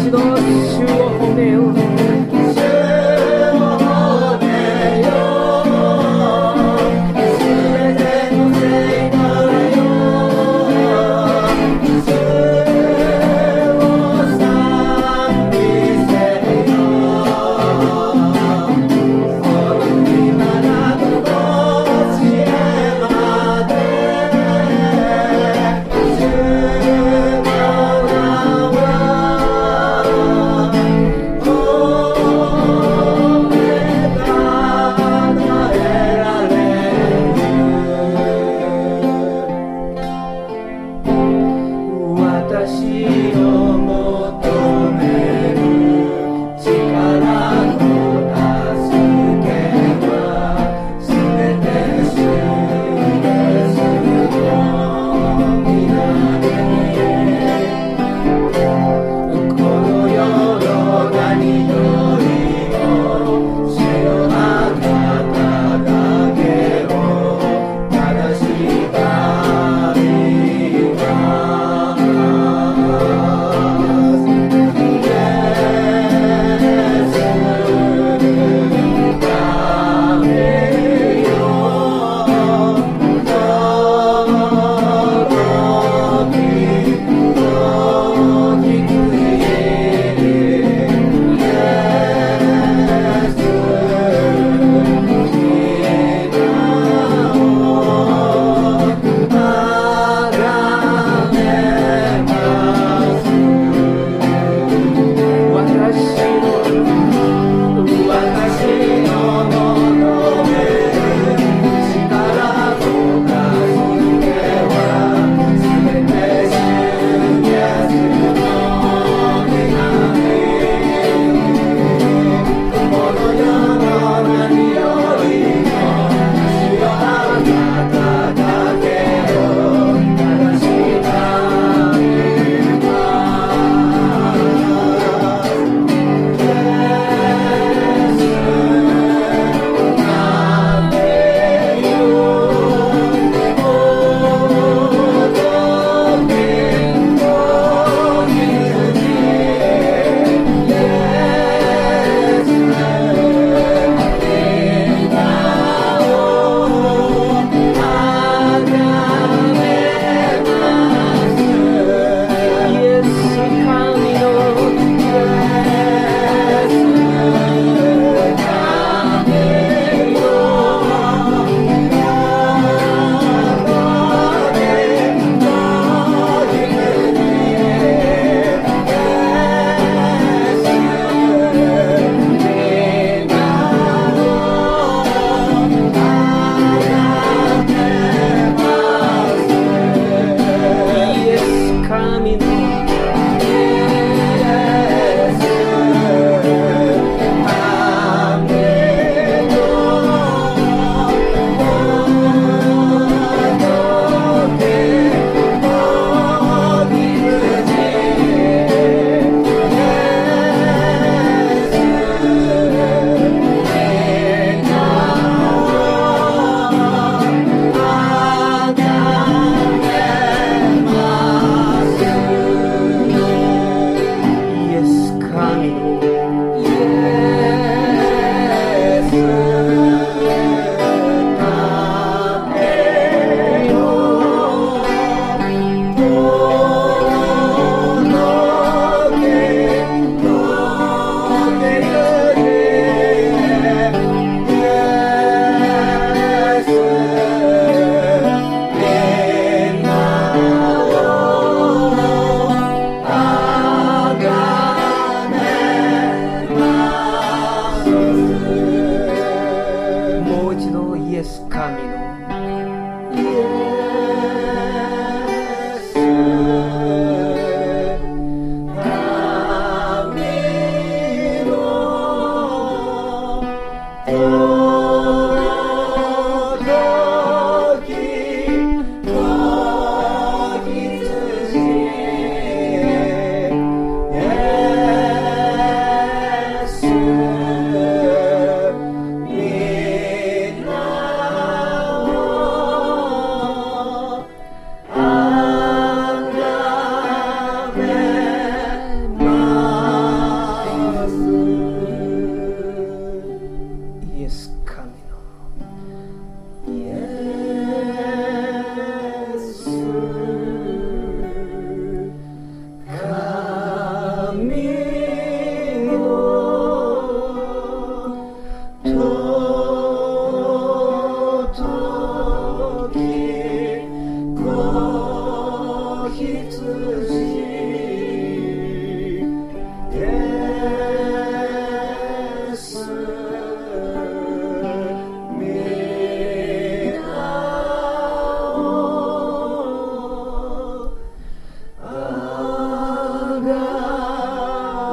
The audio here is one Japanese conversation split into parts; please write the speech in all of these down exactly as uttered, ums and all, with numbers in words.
一度主を褒めよう。 Oh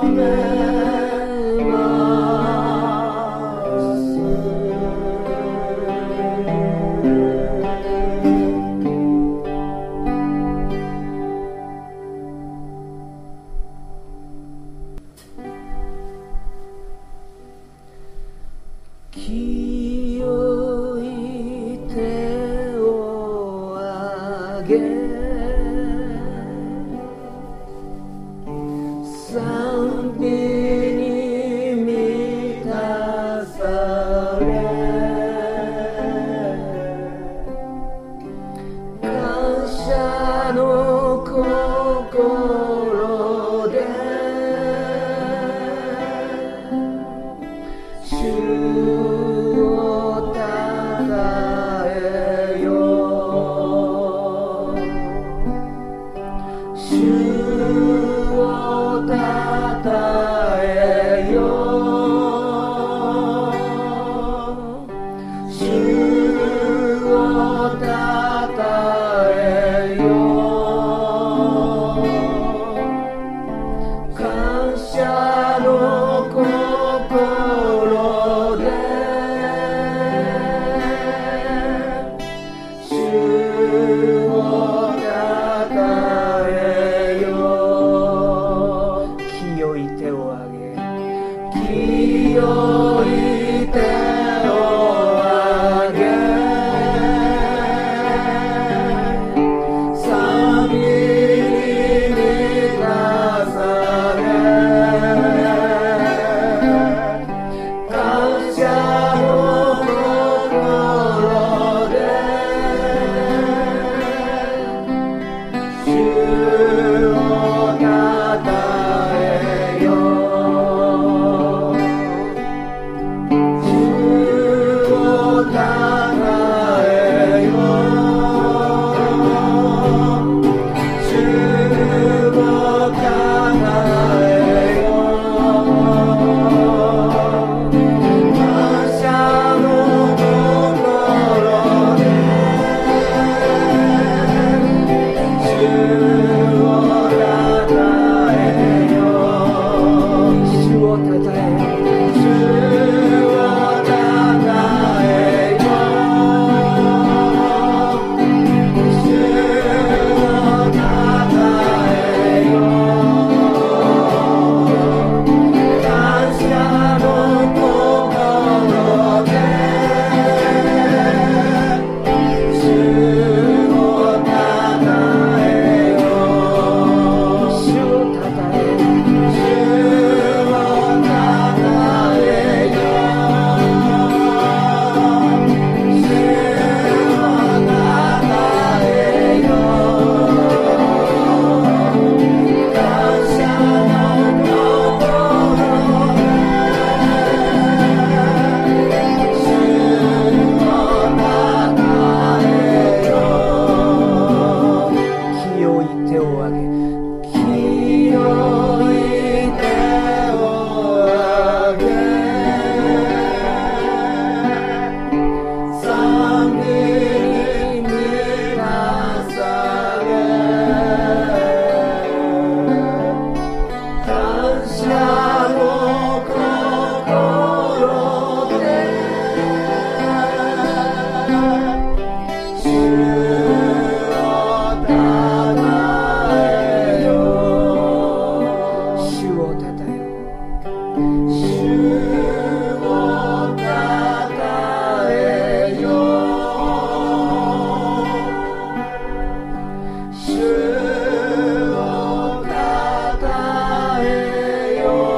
主をたたえよう。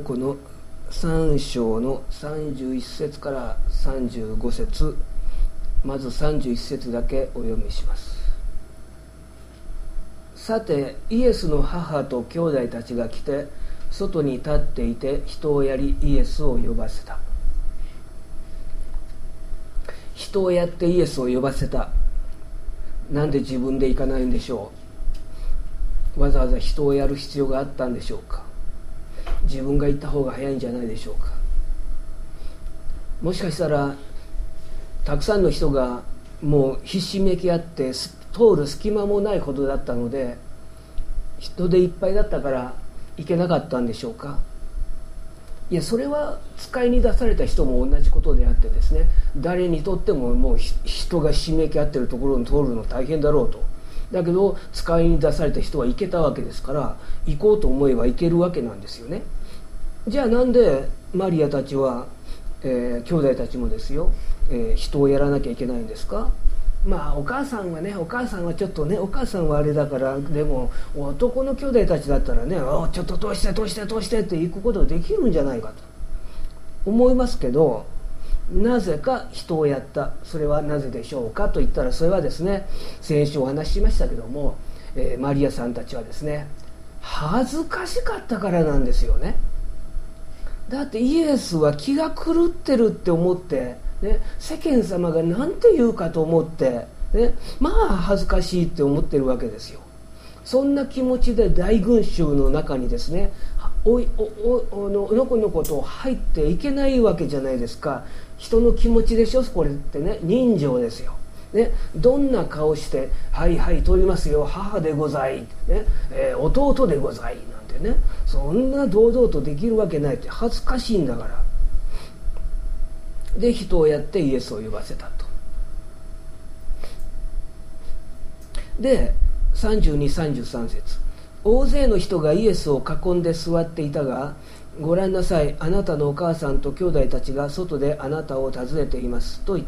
このさん章のさんじゅういっ節からさんじゅうご節、まずさんじゅういっ節だけお読みします。さてイエスの母と兄弟たちが来て外に立っていて人をやりイエスを呼ばせた。人をやってイエスを呼ばせた。なんで自分で行かないんでしょう。わざわざ人をやる必要があったんでしょうか。自分が行った方が早いんじゃないでしょうか。もしかしたらたくさんの人がもうひしめき合って通る隙間もないほどだったので、人でいっぱいだったから行けなかったんでしょうか。いや、それは使いに出された人も同じことであってですね、誰にとってももう人がひしめき合ってるところに通るの大変だろうと。だけど使いに出された人は行けたわけですから、行こうと思えば行けるわけなんですよね。じゃあなんでマリアたちは、えー、兄弟たちもですよ、えー、人をやらなきゃいけないんですか。まあお母さんはねお母さんはちょっとねお母さんはあれだから、でも男の兄弟たちだったらね、おちょっと通して通して通してって行くことができるんじゃないかと思いますけど、なぜか人をやった。それはなぜでしょうかと言ったら、それはですね、先週お話ししましたけども、えー、マリアさんたちはですね、恥ずかしかったからなんですよね。だってイエスは気が狂ってるって思ってね、世間様が何て言うかと思って、ね、まあ恥ずかしいって思ってるわけですよ。そんな気持ちで大群衆の中にですね、おいおおおののこのことを入っていけないわけじゃないですか。人の気持ちでしょ、これってね、人情ですよ。ね、どんな顔して「はいはい通りますよ、母でござい」ね、えー、弟でござい」なんてね、そんな堂々とできるわけないって、恥ずかしいんだから。で人をやってイエスを呼ばせたと。でさんじゅうに、さんじゅうさん節、大勢の人がイエスを囲んで座っていたが、ご覧なさい、あなたのお母さんと兄弟たちが外であなたを訪ねていますと言った。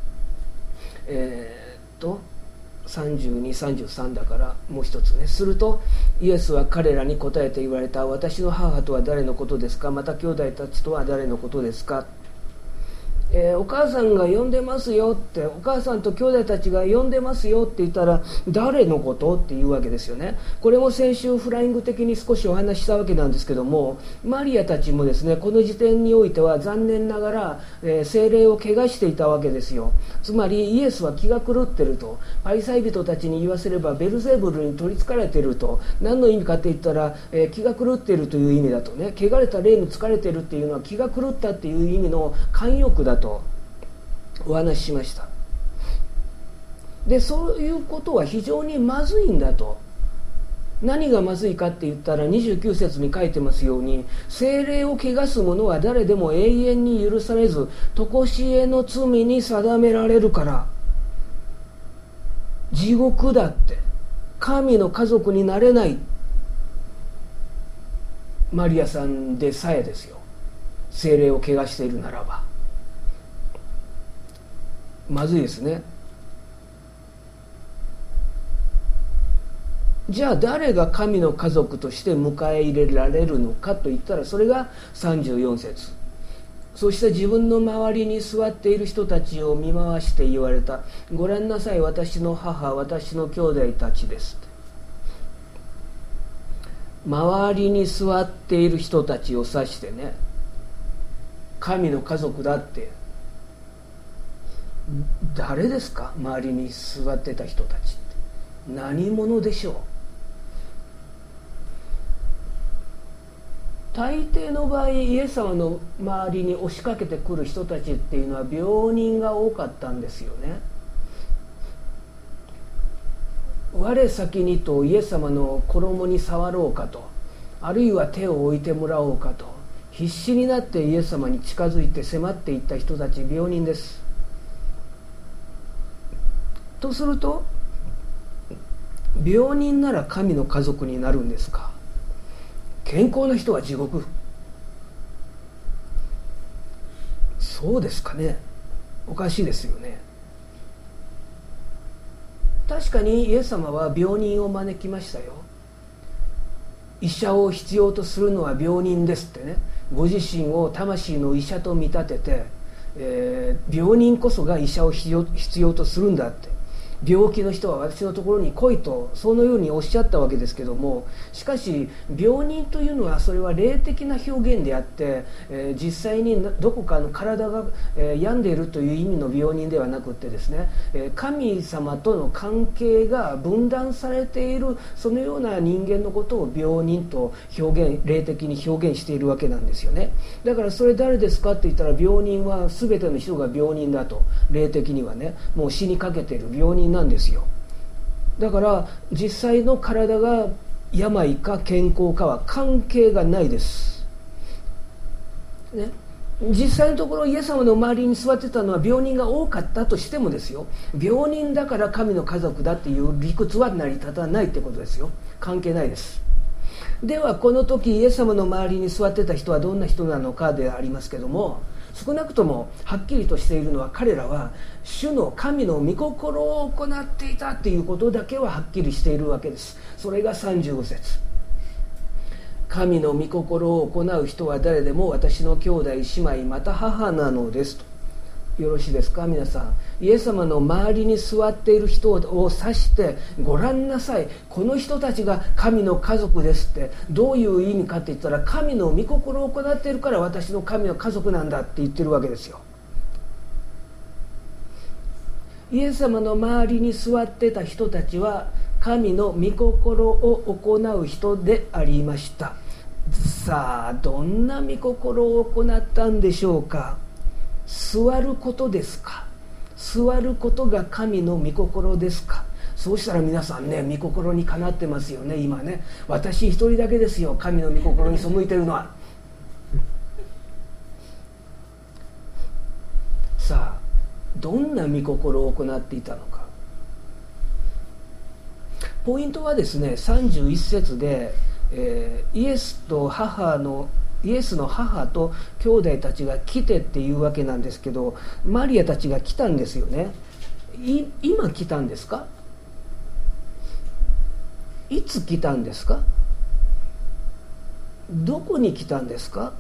えー、っとさんじゅうに、さんじゅうさんだからもう一つね。するとイエスは彼らに答えて言われた。私の母とは誰のことですか。また兄弟たちとは誰のことですか。えー、お母さんが呼んでますよって、お母さんと兄弟たちが呼んでますよって言ったら、誰のことって言うわけですよね。これも先週フライング的に少しお話ししたわけなんですけども、マリアたちもですね、この時点においては残念ながら、えー、聖霊を汚していたわけですよ。つまりイエスは気が狂ってると、パリサイ人たちに言わせればベルゼブルに取りつかれてると。何の意味かって言ったら、えー、気が狂ってるという意味だとね、汚れた霊に疲れてるっていうのは気が狂ったっていう意味の慣欲だととお話ししました。でそういうことは非常にまずいんだと。何がまずいかって言ったら、にじゅうきゅう節に書いてますように、聖霊を汚す者は誰でも永遠に許されず常しえの罪に定められるから、地獄だって、神の家族になれない。マリアさんでさえですよ、聖霊を汚しているならばまずいですね。じゃあ誰が神の家族として迎え入れられるのかといったら、それがさんじゅうよん節。そして自分の周りに座っている人たちを見回して言われた。ご覧なさい、私の母、私の兄弟たちです。周りに座っている人たちを指してね、神の家族だって。誰ですか。周りに座ってた人たちって何者でしょう。大抵の場合、イエス様の周りに押しかけてくる人たちっていうのは病人が多かったんですよね。我先にとイエス様の衣に触ろうかと、あるいは手を置いてもらおうかと必死になってイエス様に近づいて迫っていった人たち、病人です。とすると、病人なら神の家族になるんですか。健康な人は地獄。そうですかね。おかしいですよね。確かにイエス様は病人を招きましたよ。医者を必要とするのは病人ですってね。 ご自身を魂の医者と見立てて、えー、病人こそが医者を必要、必要とするんだって、病気の人は私のところに来いとそのようにおっしゃったわけですけども、しかし病人というのはそれは霊的な表現であって、えー、実際にどこかの体が、えー、病んでいるという意味の病人ではなくってですね、えー、神様との関係が分断されているそのような人間のことを病人と表現、霊的に表現しているわけなんですよね。だからそれ誰ですかって言ったら、病人は全ての人が病人だと、霊的にはね、もう死にかけている病人なんですよ。だから実際の体が病か健康かは関係がないです、ね、実際のところイエス様の周りに座ってたのは病人が多かったとしてもですよ、病人だから神の家族だっていう理屈は成り立たないってことですよ。関係ないです。ではこの時イエス様の周りに座ってた人はどんな人なのかでありますけども、少なくともはっきりとしているのは、彼らは主の神の御心を行っていたということだけははっきりしているわけです。それがさんじゅうご節、神の御心を行う人は誰でも私の兄弟姉妹また母なのですと。よろしいですか皆さん。イエス様の周りに座っている人を指してご覧なさい、この人たちが神の家族ですってどういう意味かって言ったら、神の御心を行っているから私の神の家族なんだって言ってるわけですよ。イエス様の周りに座ってた人たちは神の御心を行う人でありました。さあどんな御心を行ったんでしょうか。座ることですか。座ることが神の御心ですか。そうしたら皆さんね、御心にかなってますよね。今ね、私一人だけですよ、神の御心に背いてるのは。さあどんな御心を行っていたのか。ポイントはですね、さんじゅういち節で、えー、イエスと母のイエスの母と兄弟たちが来てっていうわけなんですけど、マリアたちが来たんですよね。い今来たんですか。いつ来たんですか。どこに来たんですか。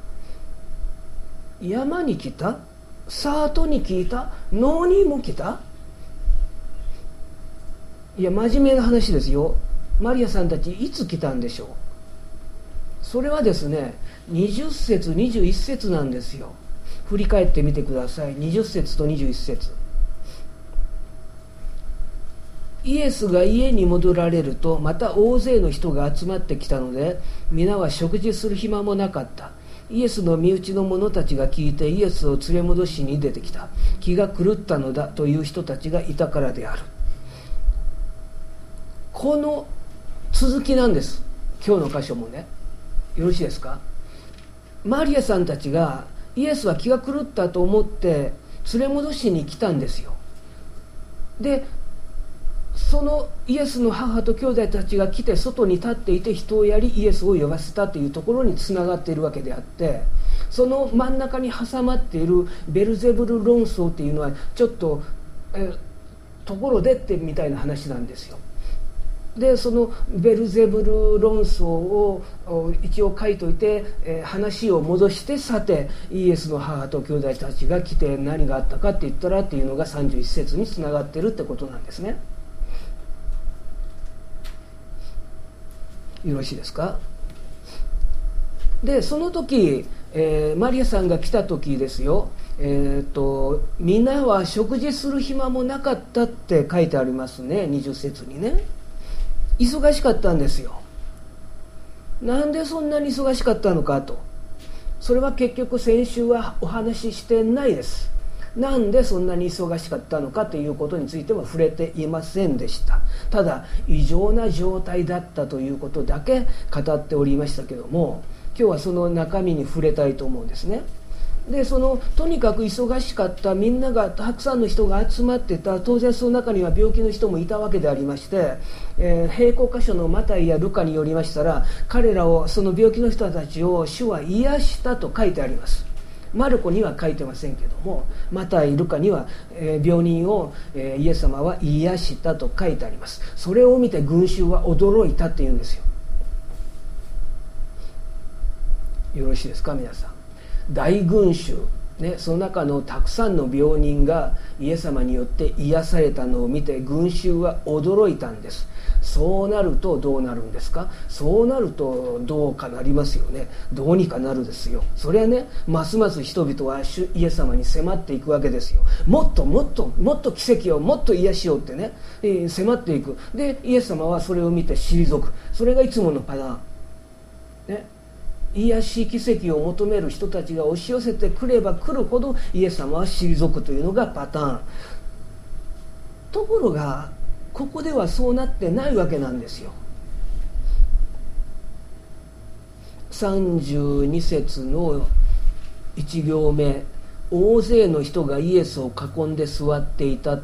山に来た、サートに来た、野にも来た。いや真面目な話ですよ。マリアさんたちいつ来たんでしょう。それはですね、にじゅっ節にじゅういち節なんですよ。振り返ってみてください。にじゅっ節とにじゅういち節。イエスが家に戻られると、また大勢の人が集まってきたので、皆は食事する暇もなかった。イエスの身内の者たちが聞いてイエスを連れ戻しに出てきた。気が狂ったのだという人たちがいたからである。この続きなんです、今日の箇所もね。よろしいですか。マリアさんたちがイエスは気が狂ったと思って連れ戻しに来たんですよ。でそのイエスの母と兄弟たちが来て外に立っていて人をやりイエスを呼ばせたというところにつながっているわけであって、その真ん中に挟まっているベルゼブル論争っていうのはちょっとえところでってみたいな話なんですよ。でそのベルゼブル論争を一応書いといて、えー、話を戻して、さてイエスの母と兄弟たちが来て何があったかって言ったらっていうのがさんじゅういち節につながってるってことなんですね。よろしいですか。でその時、えー、マリアさんが来た時ですよ、えー、と皆は食事する暇もなかったって書いてありますね。にじゅっ節にね、忙しかったんですよ。なんでそんなに忙しかったのかと。それは結局先週はお話ししてないです。なんでそんなに忙しかったのかということについては触れていませんでした。ただ異常な状態だったということだけ語っておりましたけども、今日はその中身に触れたいと思うんですね。でそのとにかく忙しかった、みんながたくさんの人が集まってた。当然その中には病気の人もいたわけでありまして、えー、並行箇所のマタイやルカによりましたら、彼らをその病気の人たちを主は癒したと書いてあります。マルコには書いてませんけども、マタイルカには、えー、病人を、えー、イエス様は癒したと書いてあります。それを見て群衆は驚いたっていうんですよ。よろしいですか皆さん。 大群衆、ね、その中のたくさんの病人がイエス様によって癒されたのを見て群衆は驚いたんです。そうなるとどうなるんですか。そうなるとどうかなりますよね。どうにかなるですよ。それはね、ますます人々は主イエス様に迫っていくわけですよ。もっともっともっと奇跡を、もっと癒しをってね、えー、迫っていく。でイエス様はそれを見て退く。それがいつものパターンね。癒し奇跡を求める人たちが押し寄せてくればくるほどイエス様は退くというのがパターン。ところがここではそうなってないわけなんですよ。さんじゅうに節のいち行目、大勢の人がイエスを囲んで座っていたって、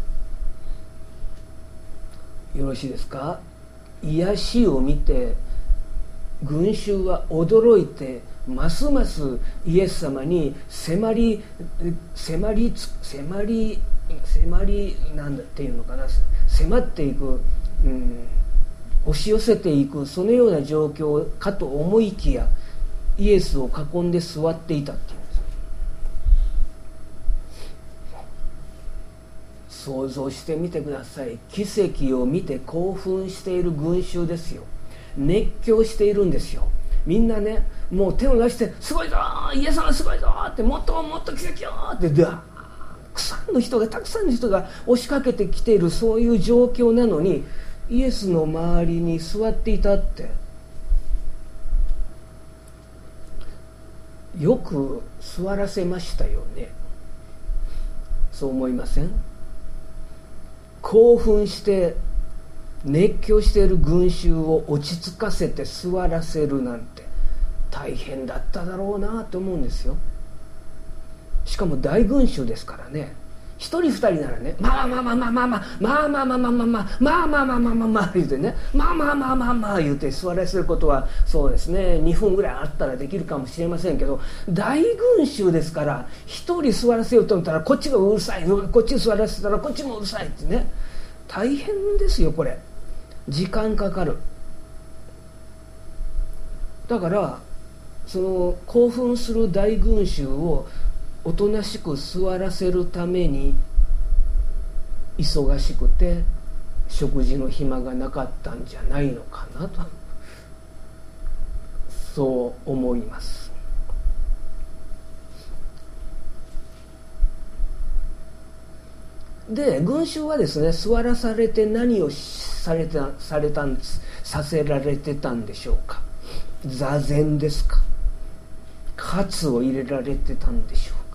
よろしいですか。癒しを見て群衆は驚いてますますイエス様に迫り迫り迫り迫りなんだっていうのかな、迫っていく、うん、押し寄せていく、そのような状況かと思いきやイエスを囲んで座っていたっていうんです。想像してみてください。奇跡を見て興奮している群衆ですよ。熱狂しているんですよ。みんなね、もう手を出してすごいぞイエス様すごいぞって、もっともっと奇跡よってだたくさんの人がたくさんの人が押しかけてきている、そういう状況なのにイエスの周りに座っていたって、よく座らせましたよね。そう思いません？興奮して熱狂している群衆を落ち着かせて座らせるなんて大変だっただろうなと思うんですよ。しかも大群衆ですからね。一人二人ならね、まあまあまあまあまあまあまあまあまあまあまあまあまあまあまあまあまあまあ言うてね、まあまあまあまあまあ言うて座らせることはそうですね、にふんぐらいあったらできるかもしれませんけど、大群衆ですから一人座らせようと思ったらこっちがうるさい、こっち座らせたらこっちもうるさいってね、大変ですよこれ。時間かかる。だからその興奮する大群衆をおとなしく座らせるために忙しくて食事の暇がなかったんじゃないのかなと、そう思います。で群衆はですね、座らされて何をされたされたんですさせられてたんでしょうか。座禅ですか。喝を入れられてたんでしょうか。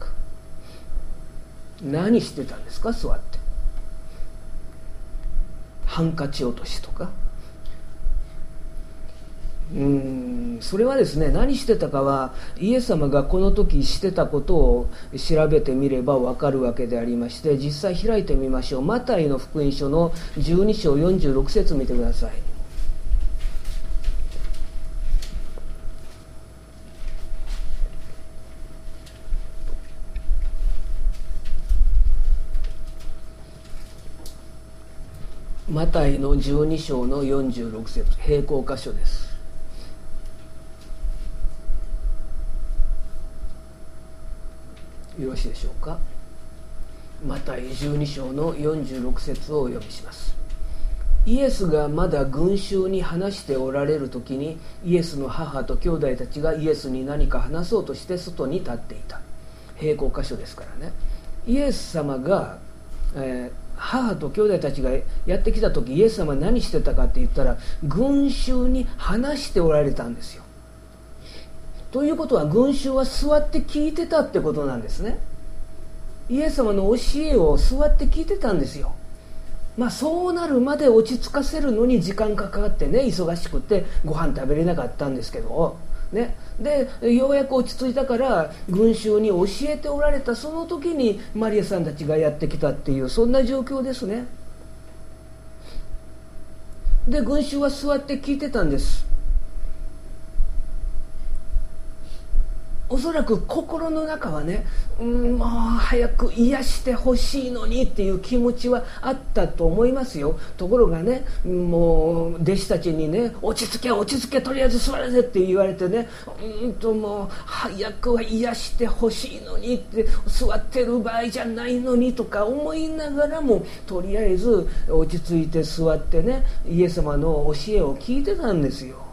何してたんですか。座ってハンカチ落としとか、うーんそれはですね、何してたかはイエス様がこの時してたことを調べてみれば分かるわけでありまして、実際開いてみましょう。マタイの福音書のじゅうに章よんじゅうろく節見てください。マタイのじゅうに章のよんじゅうろく節、並行箇所です。よろしいでしょうか。マタイじゅうに章のよんじゅうろく節をお読みします。イエスがまだ群衆に話しておられる時に、イエスの母と兄弟たちがイエスに何か話そうとして外に立っていた。並行箇所ですからね。イエス様が、えー母と兄弟たちがやってきた時、イエス様は何してたかって言ったら、群衆に話しておられたんですよ。ということは群衆は座って聞いてたってことなんですね。イエス様の教えを座って聞いてたんですよ。まあそうなるまで落ち着かせるのに時間かかってね、忙しくてご飯食べれなかったんですけどね、でようやく落ち着いたから群衆に教えておられたその時にマリアさんたちがやってきたっていう、そんな状況ですね。で群衆は座って聞いてたんです。 おそらく心の中はね、うん、もう早く癒してほしいのにっていう気持ちはあったと思いますよ。ところがね、もう弟子たちにね、落ち着け落ち着け、とりあえず座れぜって言われてね、うんともう早くは癒してほしいのにって、座ってる場合じゃないのにとか思いながらも、とりあえず落ち着いて座ってね、イエス様の教えを聞いてたんですよ。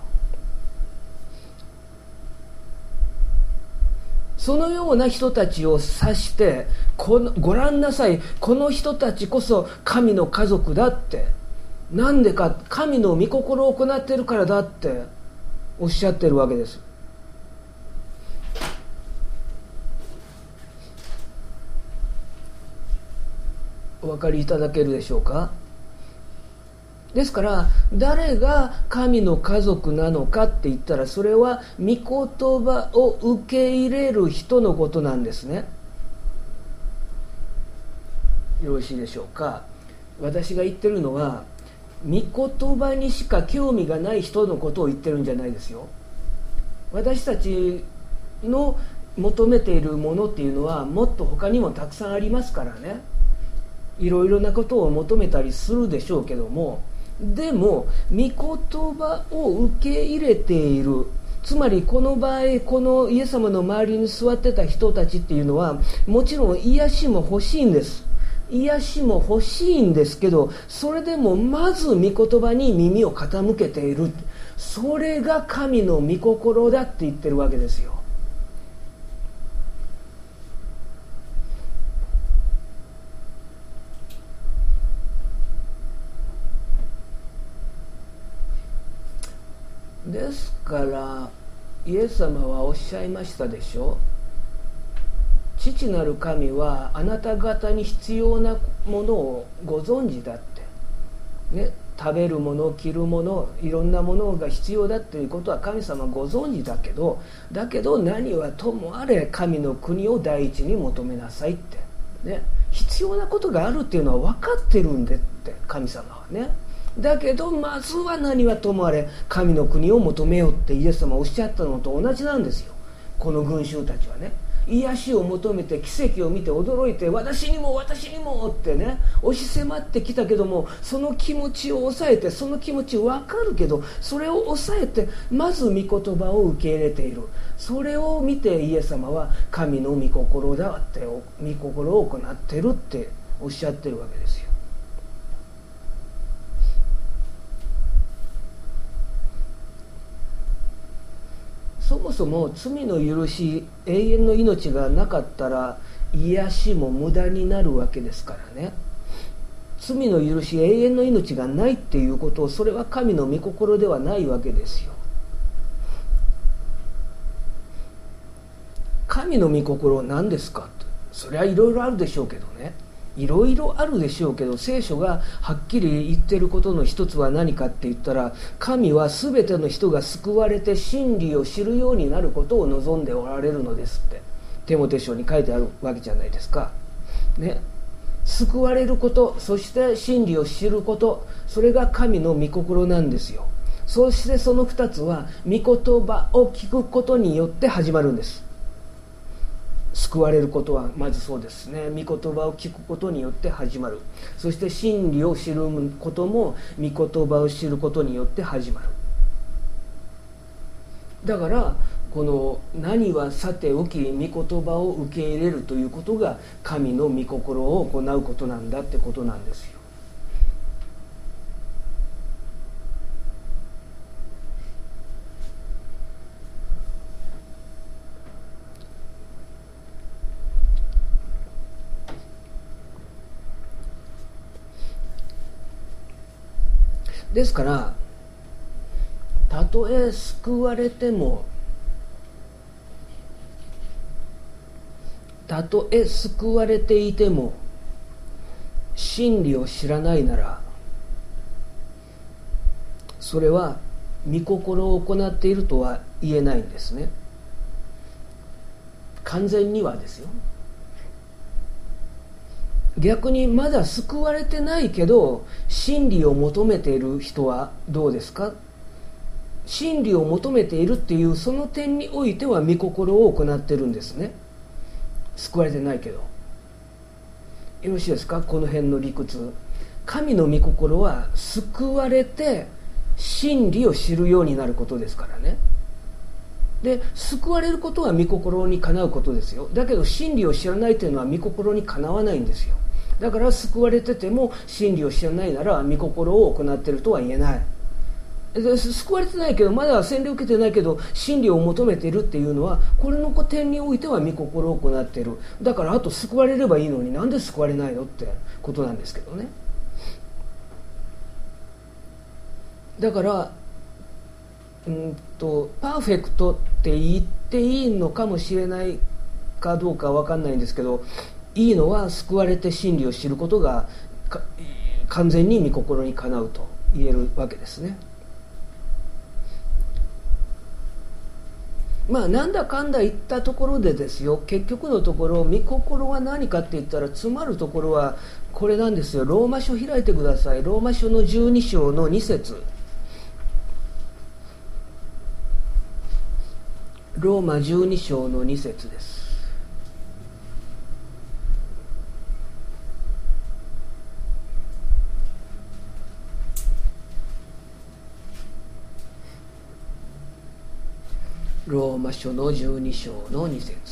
そのような人たちを指して、このご覧なさい、この人たちこそ神の家族だって、なんでか、神の御心を行っているからだっておっしゃってるわけです。お分かりいただけるでしょうか。ですから誰が神の家族なのかって言ったら、それは御言葉を受け入れる人のことなんですね。よろしいでしょうか。私が言ってるのは御言葉にしか興味がない人のことを言ってるんじゃないですよ。私たちの求めているものっていうのはもっと他にもたくさんありますからね。いろいろなことを求めたりするでしょうけども、でも御言葉を受け入れている、つまりこの場合このイエス様の周りに座ってた人たちっていうのは、もちろん癒しも欲しいんです。癒しも欲しいんですけど、それでもまず御言葉に耳を傾けている、それが神の御心だって言ってるわけですよ。ですからイエス様はおっしゃいましたでしょ。父なる神はあなた方に必要なものをご存知だって、ね、食べるもの着るもの、いろんなものが必要だっていうことは神様ご存知だけど、だけど何はともあれ神の国を第一に求めなさいって、ね、必要なことがあるっていうのは分かってるんでって、神様はね。だけどまずは何はともあれ神の国を求めようってイエス様おっしゃったのと同じなんですよ。この群衆たちはね、癒しを求めて奇跡を見て驚いて、私にも私にもってね押し迫ってきたけども、その気持ちを抑えて、その気持ち分かるけどそれを抑えてまず御言葉を受け入れている。それを見てイエス様は神の御心だって、御心を行ってるっておっしゃってるわけですよ。そもそも罪の許し、永遠の命がなかったら癒しも無駄になるわけですからね。罪の許し、永遠の命がないっていうことを、それは神の御心ではないわけですよ。神の御心は何ですかと、それはいろいろあるでしょうけどね、いろいろあるでしょうけど、聖書がはっきり言ってることの一つは何かって言ったら、神は全ての人が救われて真理を知るようになることを望んでおられるのですってテモテ書に書いてあるわけじゃないですかね。救われること、そして真理を知ること、それが神の御心なんですよ。そしてその二つは御言葉を聞くことによって始まるんです。救われることはまずそうですね、御言葉を聞くことによって始まる。そして真理を知ることも御言葉を知ることによって始まる。だからこの何はさておき御言葉を受け入れるということが神の御心を行うことなんだってことなんですよ。ですからたとえ救われても、たとえ救われていても真理を知らないなら、それは御心を行っているとは言えないんですね。完全にはですよ。逆にまだ救われてないけど真理を求めている人はどうですか。 真理を求めているっていうその点においては御心を行ってるんですね。救われてないけど。よろしいですか、この辺の理屈。神の御心は救われて真理を知るようになることですからね。で、救われることは御心にかなうことですよ。だけど真理を知らないというのは御心にかなわないんですよ。だから救われてても真理を知らないなら御心を行っているとは言えない。で、救われてないけど、まだ洗礼を受けてないけど真理を求めているっていうのは、これの点においては御心を行っている。だからあと救われればいいのになんで救われないのってことなんですけどね。だからうんとパーフェクトって言っていいのかもしれないかどうかは分かんないんですけど、いいのは救われて真理を知ることが完全に御心にかなうと言えるわけですね。まあなんだかんだ言ったところでですよ、結局のところ御心は何かって言ったら詰まるところはこれなんですよ。ローマ書開いてください。ローマ書のじゅうに章のに節。ローマじゅうに章のに節です。ローマ書のじゅうに章のに節。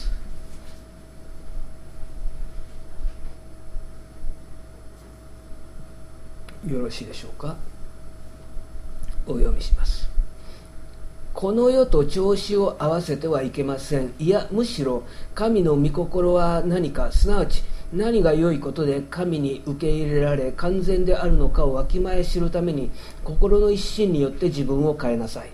よろしいでしょうか。お読みします。この世と調子を合わせてはいけません。いや、むしろ神の御心は何か、すなわち何が良いことで神に受け入れられ完全であるのかをわきまえ知るために、心の一心によって自分を変えなさい。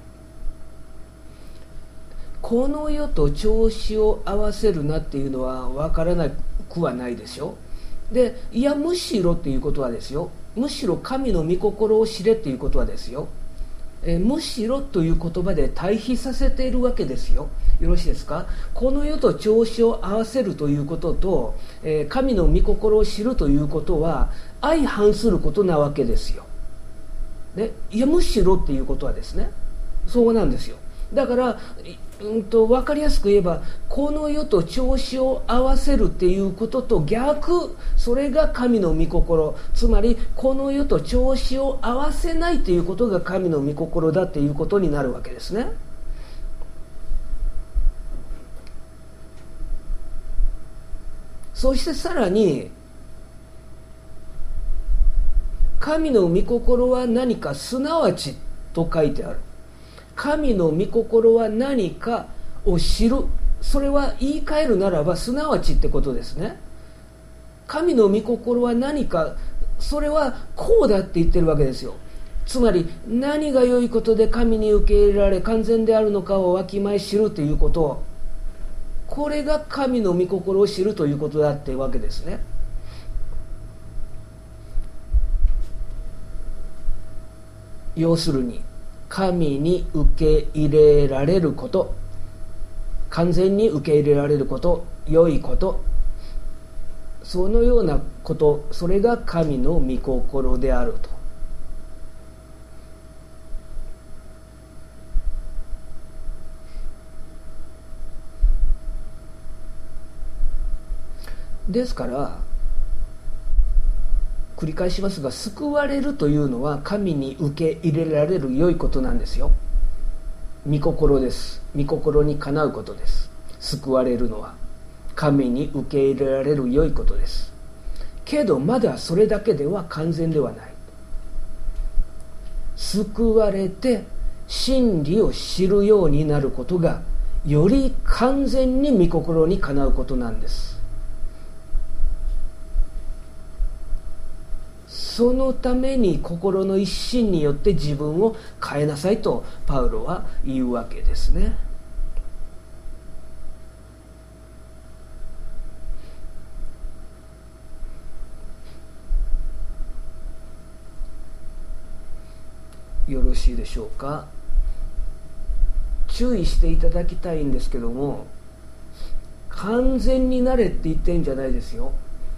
この世と調子を合わせるなっていうのは分からなくはないでしょ。で、いやむしろっていうことはですよ、むしろ神の御心を知れっていうことはですよ、えむしろという言葉で対比させているわけですよ。よろしいですか。この世と調子を合わせるということと、えー、神の御心を知るということは相反することなわけですよ。ね、いやむしろっていうことはですね、そうなんですよ。だから、うんと分かりやすく言えば、この世と調子を合わせるっていうことと逆、それが神の御心、つまりこの世と調子を合わせないということが神の御心だっていうことになるわけですね。そしてさらに、神の御心は何か、すなわちと書いてある。神の御心は何かを知る。それは言い換えるならばすなわちってことですね。神の御心は何か、それはこうだって言ってるわけですよ。つまり何が良いことで神に受け入れられ完全であるのかをわきまえ知るということ、これが神の御心を知るということだってわけですね。要するに神に受け入れられること、完全に受け入れられること、良いこと、そのようなこと、それが神の御心であると。ですから繰り返しますが、救われるというのは神に受け入れられる良いことなんですよ。御心です。御心にかなうことです。救われるのは神に受け入れられる良いことです。けどまだそれだけでは完全ではない。救われて真理を知るようになることがより完全に御心にかなうことなんです。そのために心の一心によって自分を変えなさいとパウロは言うわけですね。よろしいでしょうか。注意していただきたいんですけども、完全になれって言ってるんじゃないですよ。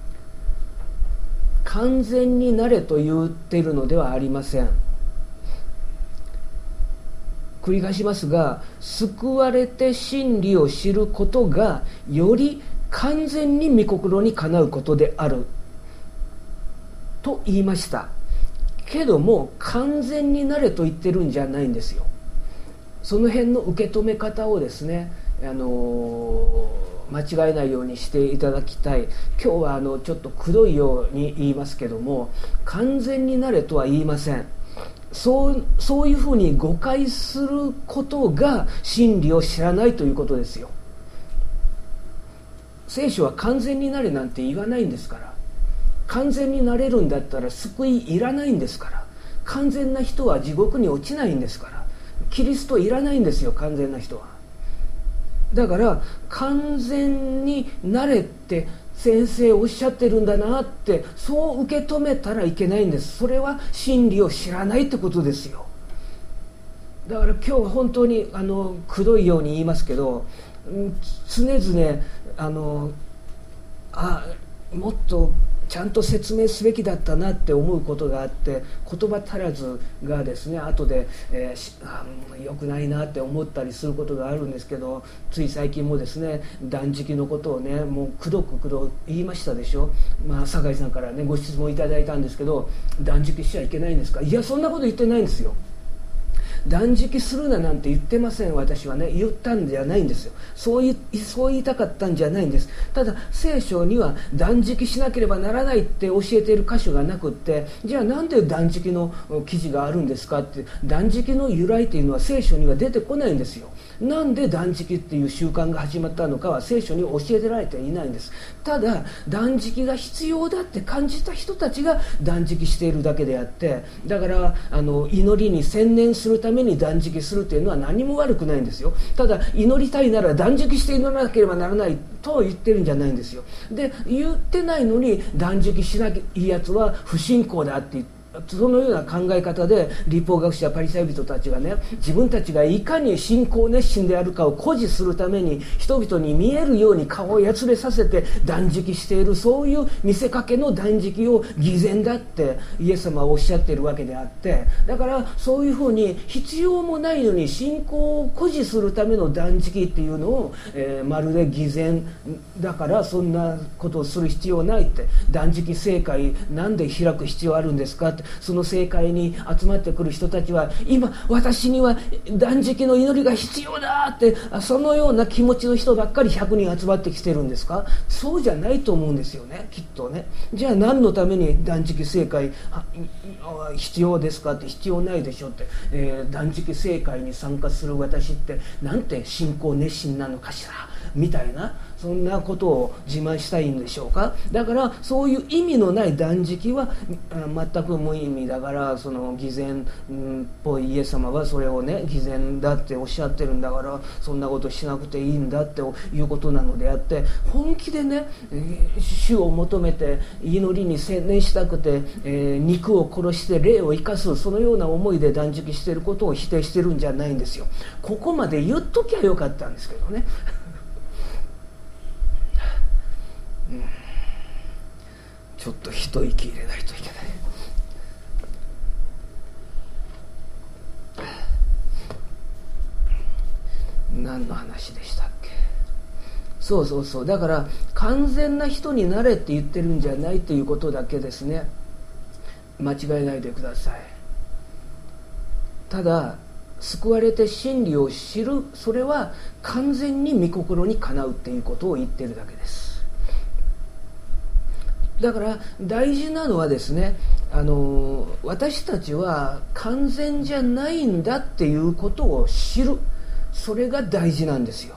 完全になれと言っているのではありません。 繰り返しますが、救われて真理を知ることがより完全に御心にかなうことであると言いました。けども完全になれと言ってるんじゃないんですよ。その辺の受け止め方をですね、あのー、間違えないようにしていただきたい。今日はあのちょっとくどいように言いますけども、完全になれとは言いません。そう、そういうふうに誤解することが真理を知らないということですよ。聖書は完全になれなんて言わないんですから。完全になれるんだったら救いいらないんですから。完全な人は地獄に落ちないんですから。キリストいらないんですよ、完全な人は。だから完全になれって先生おっしゃってるんだなって、そう受け止めたらいけないんです。それは真理を知らないってことですよ。だから今日は本当にあのくどいように言いますけど、常々あのあもっとちゃんと説明すべきだったなって思うことがあって、言葉足らずがですね、後で、えー、あ良くないなって思ったりすることがあるんですけど、つい最近もですね、断食のことをね、もうくどくくど言いましたでしょ。まあ酒井さんからねご質問いただいたんですけど、断食しちゃいけないんですか。いや、そんなこと言ってないんですよ。断食するななんて言ってません。私はね、言ったんじゃないんですよ。そう言い、そう言いたかったんじゃないんです。ただ聖書には断食しなければならないって教えている箇所がなくって、じゃあなんで断食の記事があるんですかって、断食の由来というのは聖書には出てこないんですよ。なんで断食っていう習慣が始まったのかは聖書に教えてられていないんです。ただ断食が必要だって感じた人たちが断食しているだけであって、だからあの祈りに専念するために断食するというのは何も悪くないんですよ。ただ祈りたいなら断食して祈らなければならないと言ってるんじゃないんですよ。で言ってないのに断食しなきゃいいやつは不信仰だって言って、そのような考え方で律法学者パリサイ人たちがね、自分たちがいかに信仰熱心であるかを誇示するために人々に見えるように顔をやつれさせて断食している、そういう見せかけの断食を偽善だってイエス様はおっしゃっているわけであって、だからそういうふうに必要もないのに信仰を誇示するための断食っていうのを、えー、まるで偽善だからそんなことをする必要ないって、断食聖会なんで開く必要あるんですかって、その聖会に集まってくる人たちは今私には断食の祈りが必要だって、そのような気持ちの人ばっかりひゃくにん集まってきてるんですか。そうじゃないと思うんですよね、きっとね。じゃあ何のために断食聖会必要ですかって、必要ないでしょって、えー、断食聖会に参加する私ってなんて信仰熱心なのかしらみたいな、そんなことを自慢したいんでしょうか。だからそういう意味のない断食は全く無意味だから、その偽善っぽいイエス様はそれをね偽善だっておっしゃってるんだから、そんなことしなくていいんだっていうことなのであって、本気でね主を求めて祈りに専念したくて、えー、肉を殺して霊を生かす、そのような思いで断食していることを否定してるんじゃないんですよ。ここまで言っときゃよかったんですけどねうん、ちょっと一息入れないといけない。何の話でしたっけ。そうそうそう、だから完全な人になれって言ってるんじゃないということだけですね。間違えないでください。ただ救われて真理を知る、それは完全に御心にかなうっていうことを言ってるだけです。だから大事なのはですね、あの私たちは完全じゃないんだっていうことを知る、それが大事なんですよ。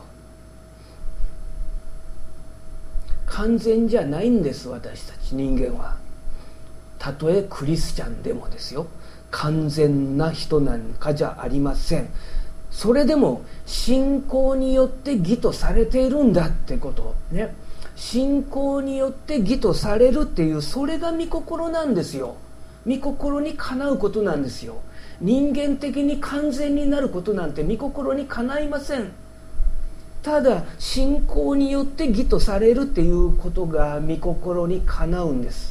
完全じゃないんです、私たち人間は。たとえクリスチャンでもですよ、完全な人なんかじゃありません。それでも信仰によって義とされているんだってことね。信仰によって義とされるっていう、それが御心なんですよ。御心にかなうことなんですよ。人間的に完全になることなんて御心にかないません。ただ信仰によって義とされるっていうことが御心にかなうんです。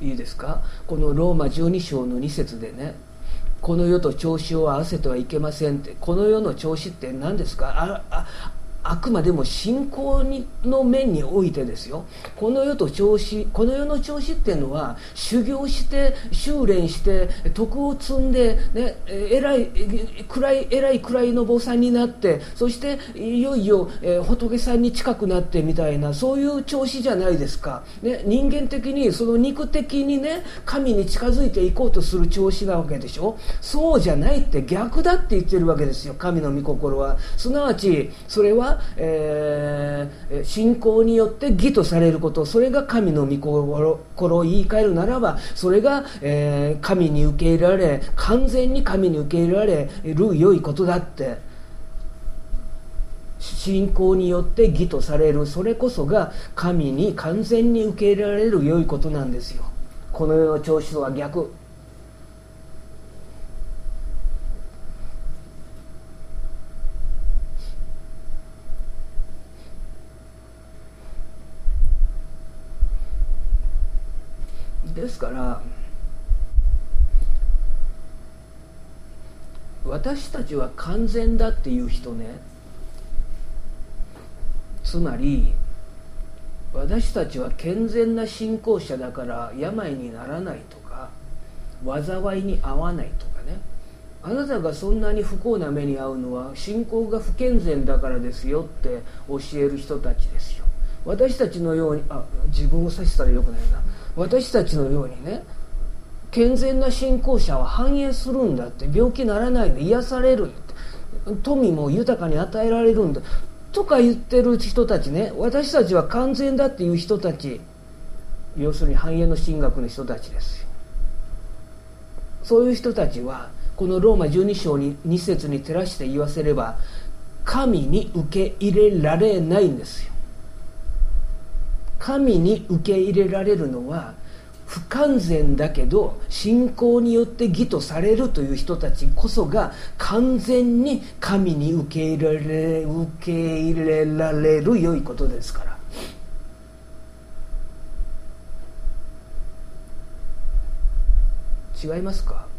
いいですか。このローマじゅうに章のに節でね、この世と調子を合わせてはいけませんって。この世の調子って何ですか。あああくまでも信仰にの面においてですよ。この世と調子、この世の調子っていうのは修行して修練して徳を積んで、ね、偉い位偉い位の坊さんになって、そしていよいよ、えー、仏さんに近くなってみたいな、そういう調子じゃないですか、ね、人間的にその肉的にね神に近づいていこうとする調子なわけでしょ。そうじゃないって、逆だって言ってるわけですよ、神の御心は。すなわちそれはえー、信仰によって義とされること、それが神の御心を言い換えるならば、それが、えー、神に受け入れられ、完全に神に受け入れられる良いことだって。信仰によって義とされる、それこそが神に完全に受け入れられる良いことなんですよ。この世の調子とは逆。ですから私たちは完全だっていう人ね、つまり私たちは健全な信仰者だから病にならないとか災いに遭わないとかね、あなたがそんなに不幸な目に遭うのは信仰が不健全だからですよって教える人たちですよ。私たちのように、あ、自分を指したらよくないな、私たちのようにね健全な信仰者は繁栄するんだって、病気ならないで癒されるって、富も豊かに与えられるんだとか言ってる人たちね、私たちは完全だっていう人たち、要するに繁栄の神学の人たちですよ。そういう人たちはこのローマじゅうに章にに節に照らして言わせれば神に受け入れられないんですよ。神に受け入れられるのは不完全だけど信仰によって義とされるという人たちこそが完全に神に受け入れられ、受け入れられる良いことですから。違いますか。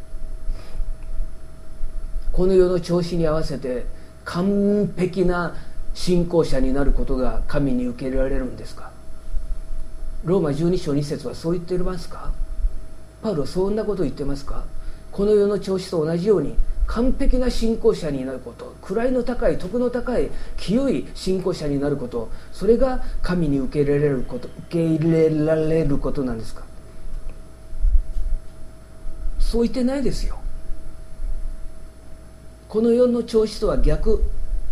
この世の調子に合わせて完璧な信仰者になることが神に受け入れられるんですか。ローマじゅうに章に節はそう言ってますか。パウロはそんなことを言ってますか。この世の調子と同じように完璧な信仰者になること、位の高い徳の高い清い信仰者になること、それが神に受け入れられること、受け入れられることなんですか。そう言ってないですよ。この世の調子とは逆。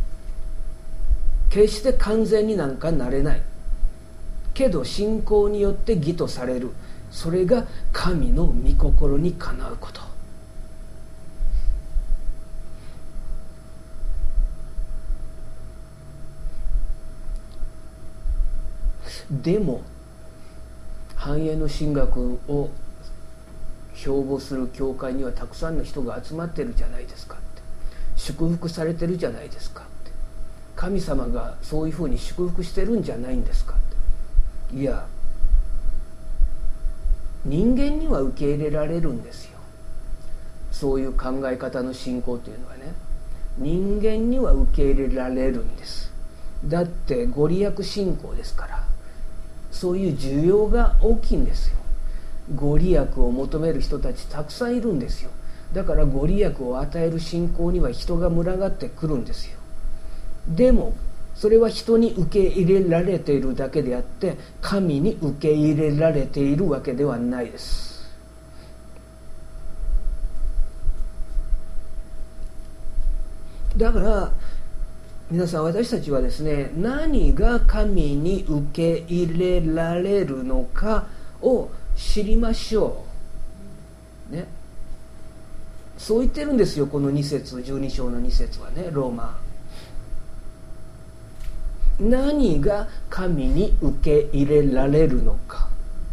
決して完全になんかなれないけど信仰によって義とされる、それが神の御心にかなうこと。でも繁栄の神学を標榜する教会にはたくさんの人が集まってるじゃないですかって、祝福されてるじゃないですかって、神様がそういうふうに祝福してるんじゃないんですかって。いや、人間には受け入れられるんですよ。そういう考え方の信仰というのはね、人間には受け入れられるんです。だってご利益信仰ですから、そういう需要が大きいんですよ。ご利益を求める人たちたくさんいるんですよ。だからご利益を与える信仰には人が群がってくるんですよ。でもそれは人に受け入れられているだけであって神に受け入れられているわけではないです。だから皆さん、私たちはですね、何が神に受け入れられるのかを知りましょうね。そう言ってるんですよ、このに節、じゅうに章のに節はね、ローマ。何が神に受け入れられるのか。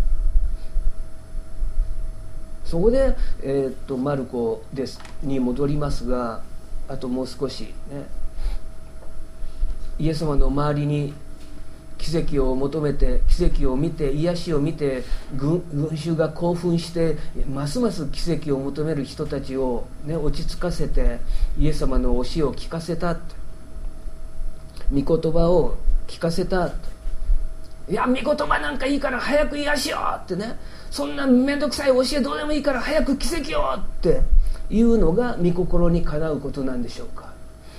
そこで、えー、っとマルコですに戻りますが、あともう少しね、イエス様の周りに奇跡を求めて、奇跡を見て、癒しを見て、群衆が興奮してますます奇跡を求める人たちを、ね、落ち着かせてイエス様の教えを聞かせたと、御言葉を聞かせたと。いや、御言葉なんかいいから早く癒しよってね、そんな面倒くさい教えどうでもいいから早く奇跡よっていうのが御心にかなうことなんでしょうか。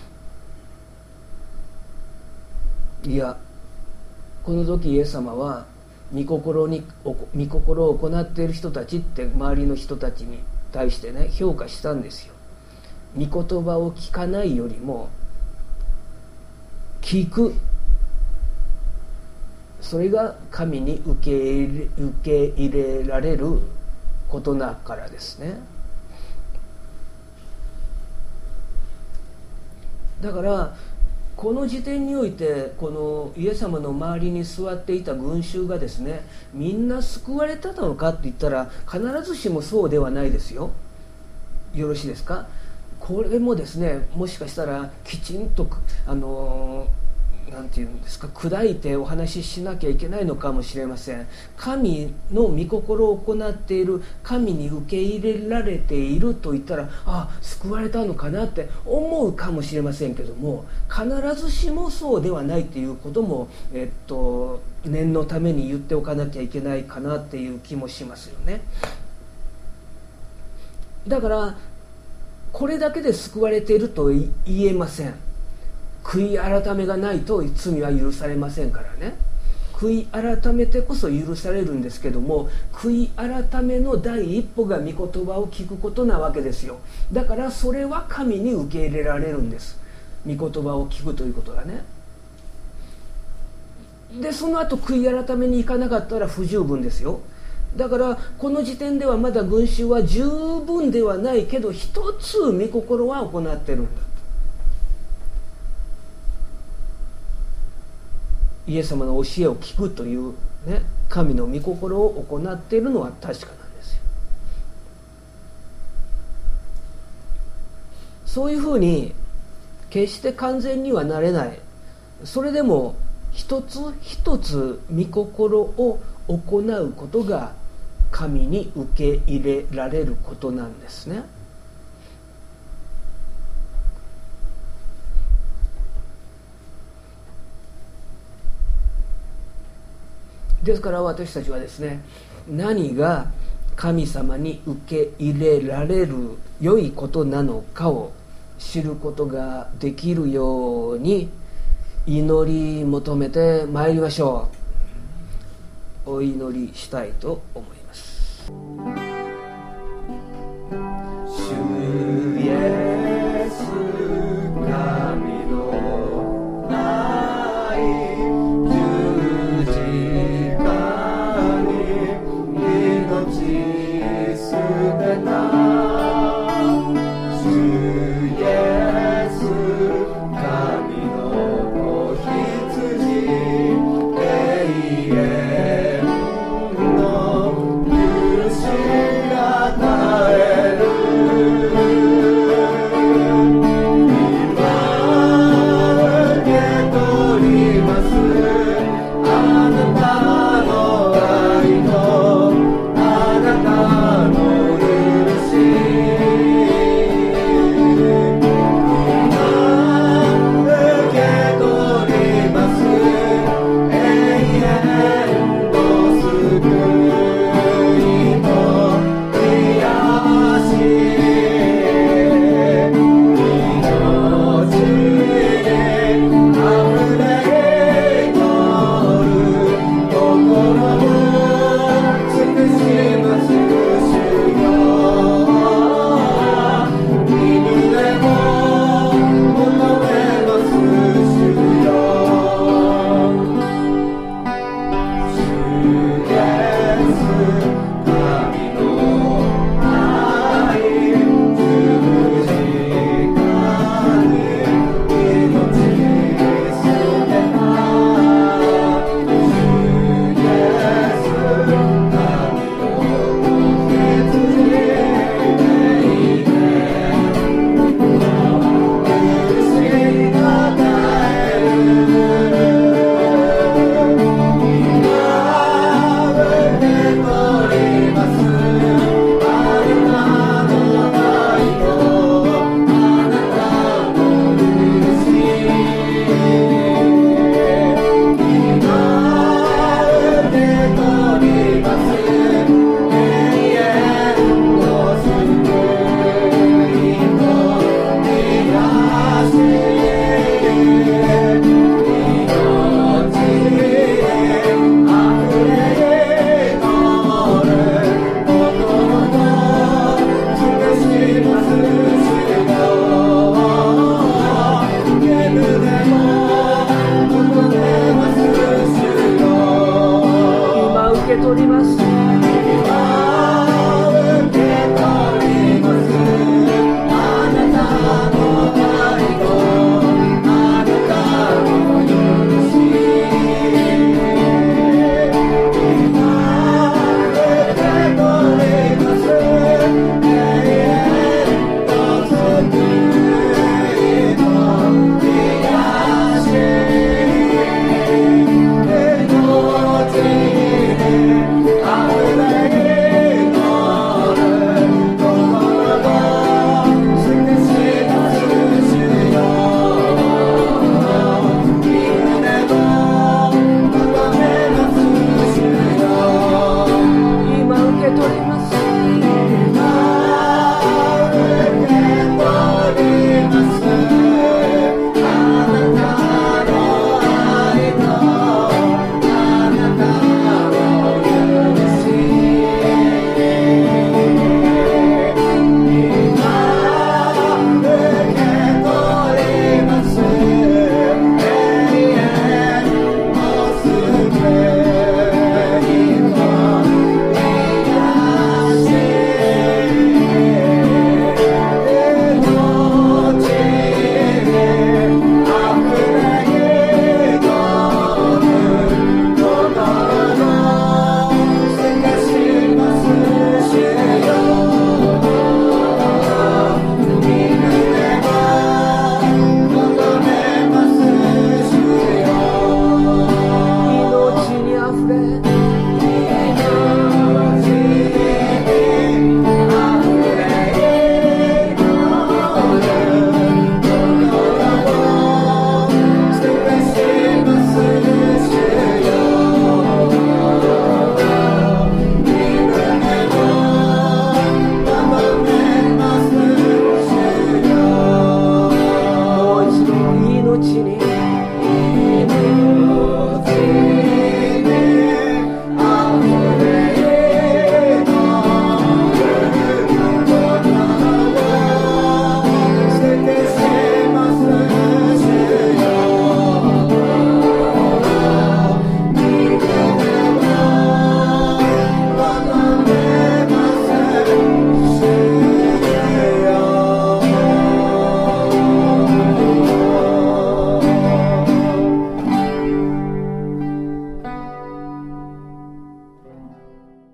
いや、この時イエス様は御心に御心を行っている人たちって周りの人たちに対してね、評価したんですよ。御言葉を聞かないよりも聞く、それが神に受け入れ、受け入れられることだからですね。だからこの時点において、このイエス様の周りに座っていた群衆がですね、みんな救われたのかって言ったら必ずしもそうではないですよ。よろしいですか。これもですね、もしかしたらきちんとあのなんていうんですか、砕いてお話ししなきゃいけないのかもしれません。神の御心を行っている、神に受け入れられていると言ったら、あ、救われたのかなって思うかもしれませんけども、必ずしもそうではないっていうことも、えっと、念のために言っておかなきゃいけないかなっていう気もしますよね。だからこれだけで救われていると言えません。悔い改めがないと罪は許されませんからね。悔い改めてこそ許されるんですけども、悔い改めの第一歩が御言葉を聞くことなわけですよ。だからそれは神に受け入れられるんです、御言葉を聞くということがね。でその後悔い改めに行かなかったら不十分ですよ。だからこの時点ではまだ群衆は十分ではないけど、一つ御心は行ってるんだ。イエス様の教えを聞くという、ね、神の御心を行っているのは確かなんですよ。そういうふうに決して完全にはなれない、それでも一つ一つ御心を行うことが神に受け入れられることなんですね。ですから私たちはですね、何が神様に受け入れられる良いことなのかを知ることができるように祈り求めてまいりましょう。お祈りしたいと思います。